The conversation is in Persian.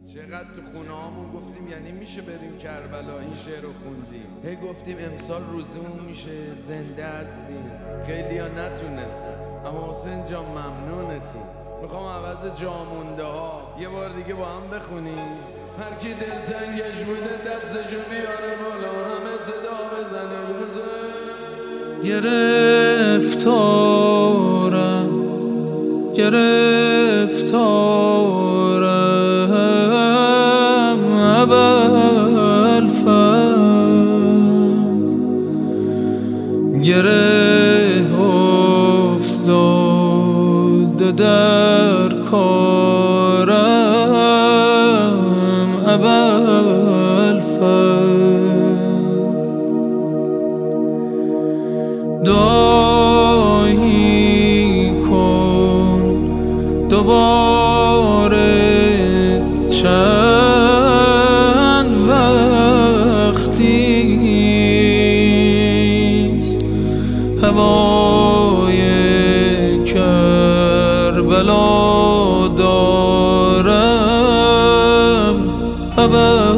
چقدر تو خونه هامون گفتیم یعنی میشه بریم کربلا این شعر رو خوندیم، هی گفتیم امسال روزمون میشه، زنده هستیم. خیلی ها نتونستن، اما حسین جان ممنونتیم. میخوام عوض جامونده ها یه بار دیگه با هم بخونیم. هر کی دلتنگش بوده دستشو بیاره بالا، همه صدا بزنه گرفتارم ابوالفضل، گره افتاده در کارم ابوالفضل، دایی کن دوباره چند وقتیست هوای کربلا دارم